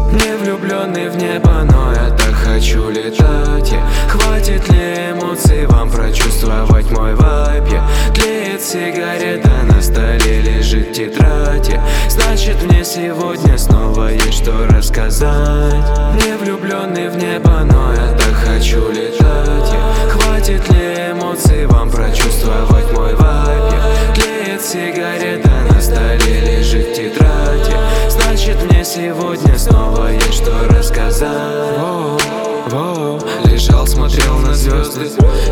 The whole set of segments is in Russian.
Не влюбленный в небо, но я так хочу летать. Хватит ли эмоций вам прочувствовать мой вайб? Тлеет сигарета, на столе лежит тетрадь. Значит, мне сегодня снова есть что рассказать. Не влюбленный в небо, но я так хочу летать. Хватит ли эмоций вам прочувствовать мой вайб? Тлеет сигарета, на столе лежит тетрадь. Значит, мне сегодня снова есть что рассказать. Воу, лежал, смотрел на звезды.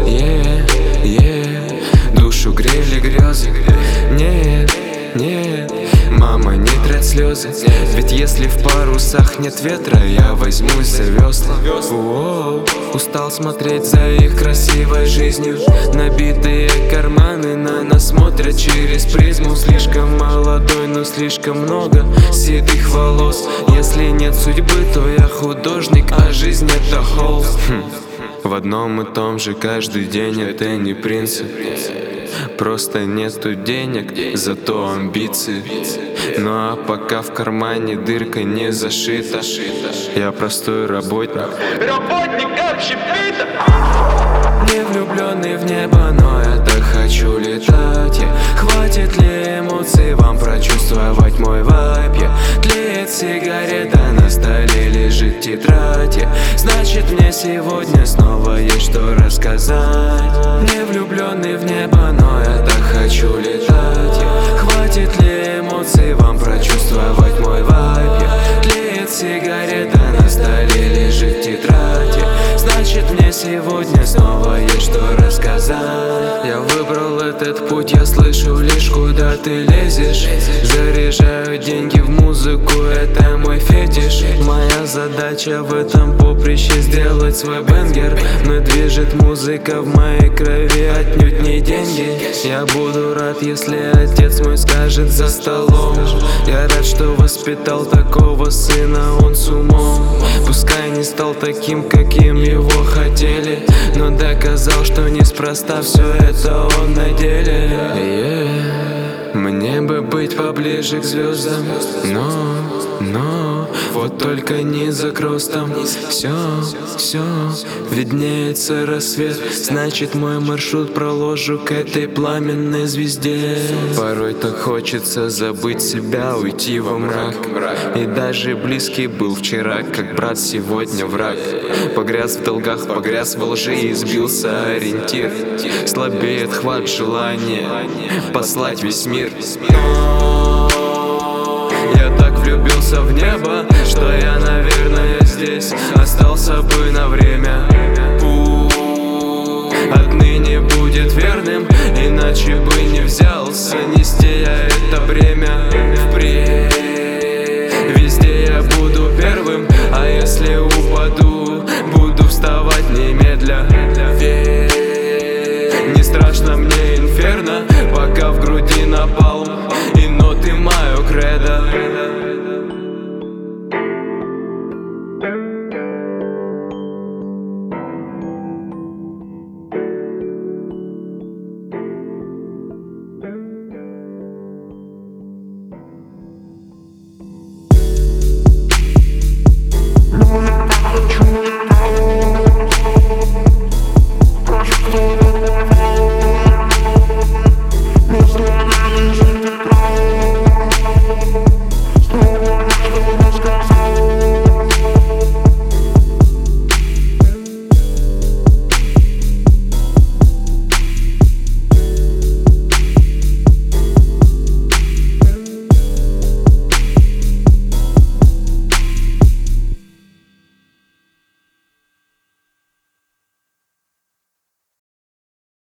Душу грели грезы. Нет, мама, не трать слезы. Ведь если в парусах нет ветра, я возьмусь за весла. Устал смотреть за их красивой жизнью. Набитые карманы на нас смотрят через призму. Слишком молодой, но слишком много седых волос. Если нет судьбы, то я художник, а жизнь это холст. В одном и том же каждый день, это не принцип. Просто нету денег, зато амбиции. Ну а пока в кармане дырка не зашита, я простой работник. Работник общепита. Не влюбленный в небо, но я так хочу летать. Хватит ли эмоций вам прочувствовать мой вайб? Тлеет сигарета, на столе лежит тетрадь. Значит, мне сегодня снова есть что рассказать. Не влюбленный в небо, но я так хочу летать. Хватит ли эмоций вам прочувствовать мой вайб? Тлеет сигарета, на столе лежит тетрадь. Значит, мне сегодня снова есть что рассказать. Я выбрал этот путь, я слышу лишь, куда ты лезешь. Заряжаю деньги в музыку, это мой фетиш. Моя задача в этом поприще сделать свой бенгер. Но движет музыка в моей крови, отнюдь не деньги. Я буду рад, если отец мой скажет за столом: я рад, что воспитал такого сына, он с умом. Пускай не стал таким, каким его хотели, но доказал, что неспроста все это он на деле. Мне бы быть поближе к звездам, но вот только не за кростом. Все, виднеется рассвет. Значит, мой маршрут проложу к этой пламенной звезде. Порой так хочется забыть себя, уйти во мрак. И даже близкий был вчера, как брат, сегодня враг. Погряз в долгах, погряз во лжи и сбился ориентир. Слабеет хват желания послать весь мир. Я так влюбился в небо, что я, наверное, здесь остался бы на время. Отныне будет верным, иначе бы не взялся нести я это бремя впредь.